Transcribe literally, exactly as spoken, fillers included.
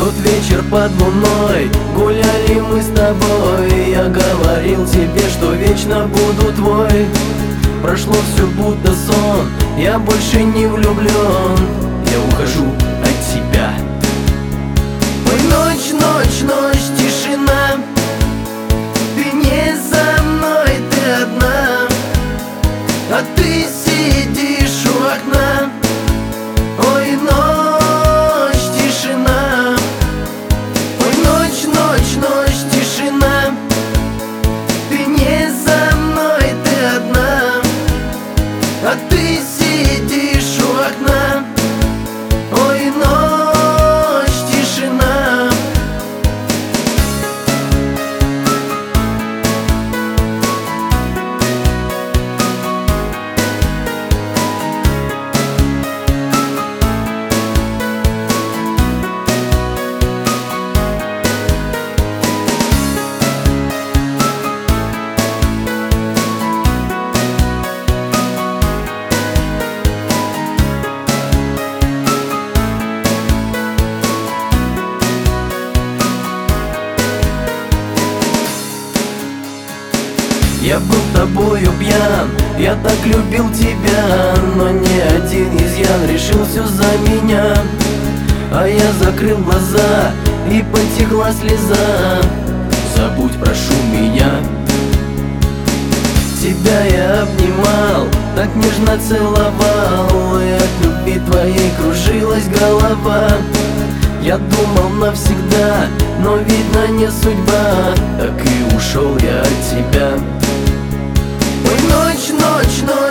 тот вечер под луной гуляли мы с тобой. Я говорил тебе, что вечно буду твой. Прошло все будто сон, я больше не влюблен. Я ухожу от тебя. Ой, ночь, ночь, ночь, тишина. Ты не со мной, ты одна, а ты сидишь у окна. Ой, ночь, тишина. Ой, ночь, ночь, ночь, тишина. Ты не со мной, ты одна, а ты сидишь у окна. Ой, ночь, тишина. Я был тобою пьян, я так любил тебя, но ни один изъян решил все за меня. А я закрыл глаза, и потекла слеза. Забудь, прошу меня. Тебя я обнимал, так нежно целовал, и от любви твоей кружилась голова. Я думал навсегда, но видно не судьба, так и ушел я от тебя. Ой, ночь, ночь, ночь.